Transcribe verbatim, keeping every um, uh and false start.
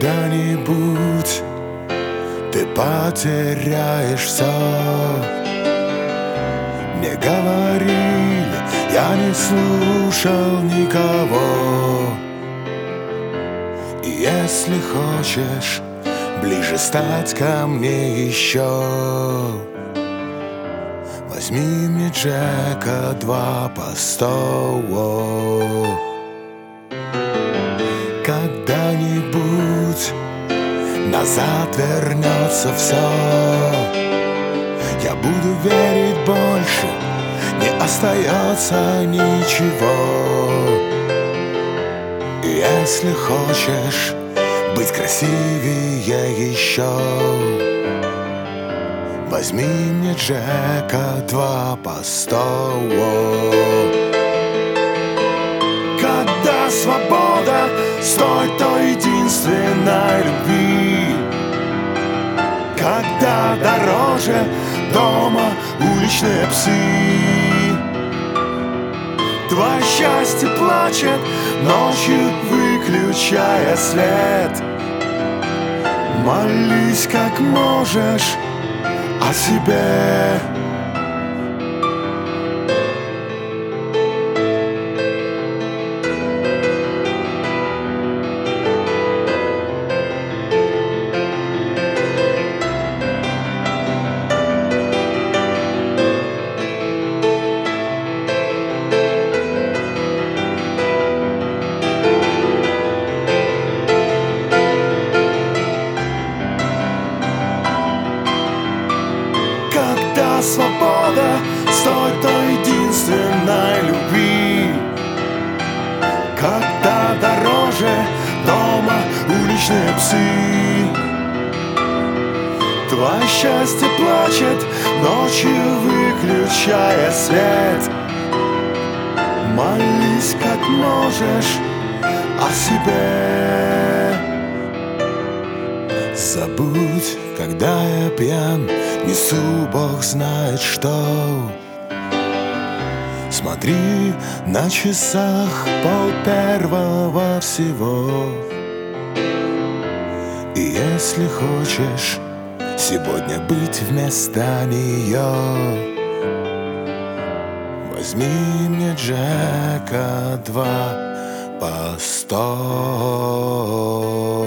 Когда-нибудь ты потеряешь все. Мне говорили, я не слушал никого. И если хочешь ближе стать ко мне еще, возьми мне Джека два по сто. Когда-нибудь назад вернется все. Я буду верить больше, не остается ничего. И если хочешь быть красивее еще, возьми мне Джека два по сто. Когда свобода стоит той единственной любви, когда дороже дома уличные псы, твое счастье плачет ночью, выключая свет. Молись как можешь о себе. Свобода стоит той единственной любви, когда дороже дома уличные псы. Твое счастье плачет ночью, выключая свет. Молись как можешь о себе. Забудь, когда я пьян, несу бог знает что. Смотри, на часах пол первого всего. И если хочешь сегодня быть вместо нее, возьми мне Джека два по сто.